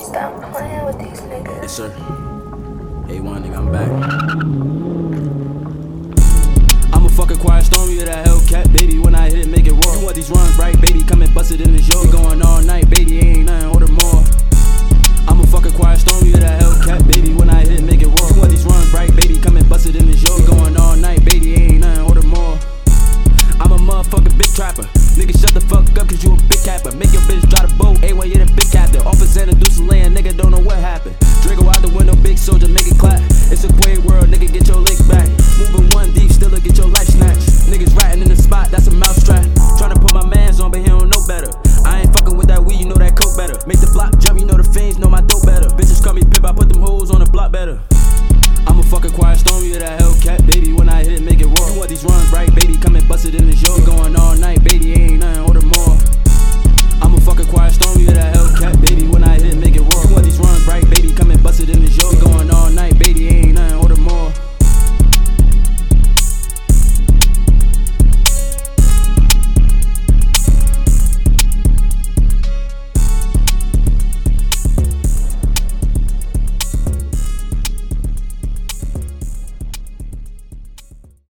Stop playing with these niggas. Yes, sir. A1, nigga, I'm back. I'm a fucking quiet storm, you that Hellcat, baby. When I hit it, make it roar. You want these runs, right, baby? Come and bust it in the show. We going all night, baby, ain't nothing, order more. I'm a fucking quiet storm, you that Hellcat, baby. When I hit it, make it roar. You want these runs, right, baby? Come and bust it in the show. We going all night, baby, ain't nothing, order more. I'm a motherfucking big trapper. Nigga, shut the fuck up, cause you a big capper. Make your bitch drive the boat, A1, you're the big captain. Off of Santa, do some land, nigga, don't know what happened. Draco out the window, big soldier, make it clap. It's a Quaid world, nigga, get your lick back.